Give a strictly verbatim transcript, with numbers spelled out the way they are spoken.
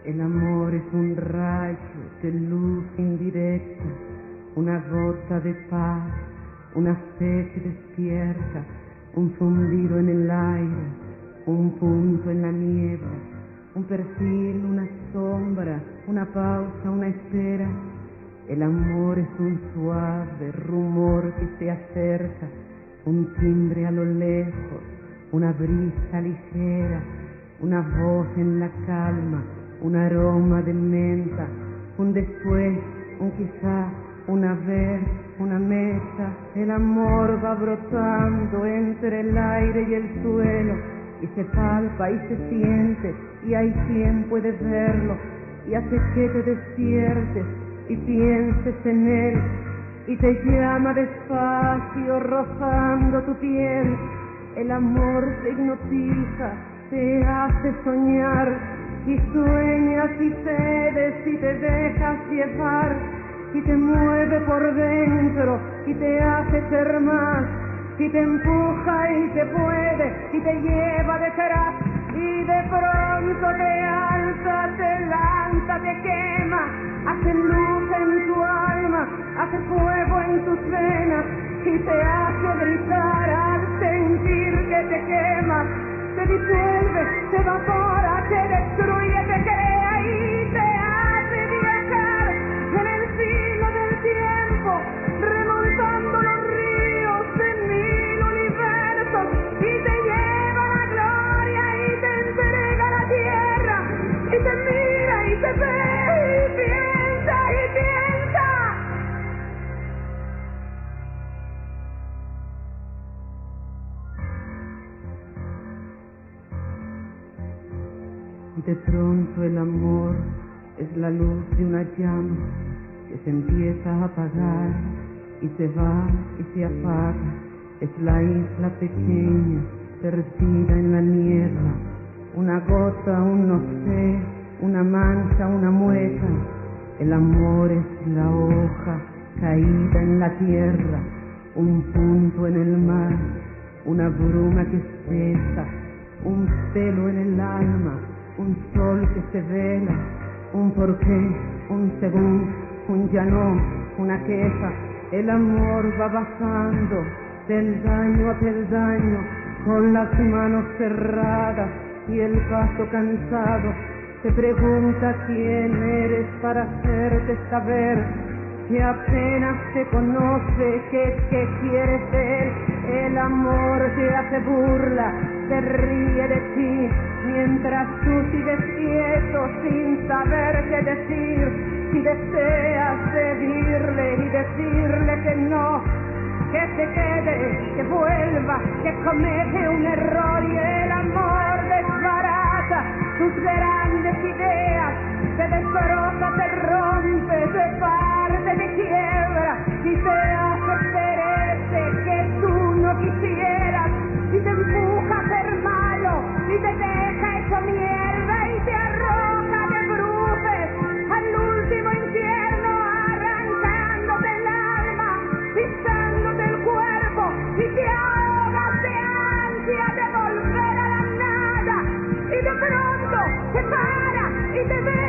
El amor es un rayo de luz indirecta, una gota de paz, una fe que despierta, un zumbido en el aire, un punto en la niebla, un perfil, una sombra, una pausa, una espera. El amor es un suave rumor que se acerca, un timbre a lo lejos, una brisa ligera, una voz en la calma, un aroma de menta, un después, un quizá, una vez, una meta. El amor va brotando entre el aire y el suelo, y se palpa y se siente, y hay quien puede verlo, y hace que te despiertes y pienses en él, y te llama despacio rozando tu piel. El amor te hipnotiza, te hace soñar, y sueñas y cedes y te dejas llevar, y te mueve por dentro y te hace ser más, y te empuja y te puede y te lleva detrás, y de pronto te alza, te lanza, te quema, hace luz en tu alma, hace fuego en tus venas, y te hace gritar al sentir que te quemas. Te disuelve, te evapora, te destruye, te crea y te hace viajar en el filo del tiempo, remontando los ríos de mil universos, y te lleva a la gloria y te entrega a la tierra, y te mira y te ve y piensa y piensa. Y de pronto el amor es la luz de una llama que se empieza a apagar y se va y se apaga. Es la isla pequeña, perdida en la niebla, una gota, un no sé, una mancha, una mueca. El amor es la hoja caída en la tierra, un punto en el mar, una bruma que espesa, un celo en el alma, un sol que se vela, un porqué, un según, un ya no, una queja. El amor va bajando del daño a peldaño, con las manos cerradas y el paso cansado. Te pregunta quién eres para hacerte saber que apenas te conoce, que, que quieres ser. El amor te hace burla, se ríe de ti, mientras tú sigues quieto sin saber qué decir. Si deseas seguirle y decirle que no, que se quede, que vuelva, que comete un error, y el amor desbarata tus grandes ideas, te destroza, te rompe, te parte, te quiebra y te hace perece que tú no quisieras, y te empuja a ser malo y te deja hecho mierda y te arroja de bruces al último infierno, arrancándote el alma, pisándote el cuerpo, y te ahogas de ansia de volver a la nada, y de pronto te para y te ve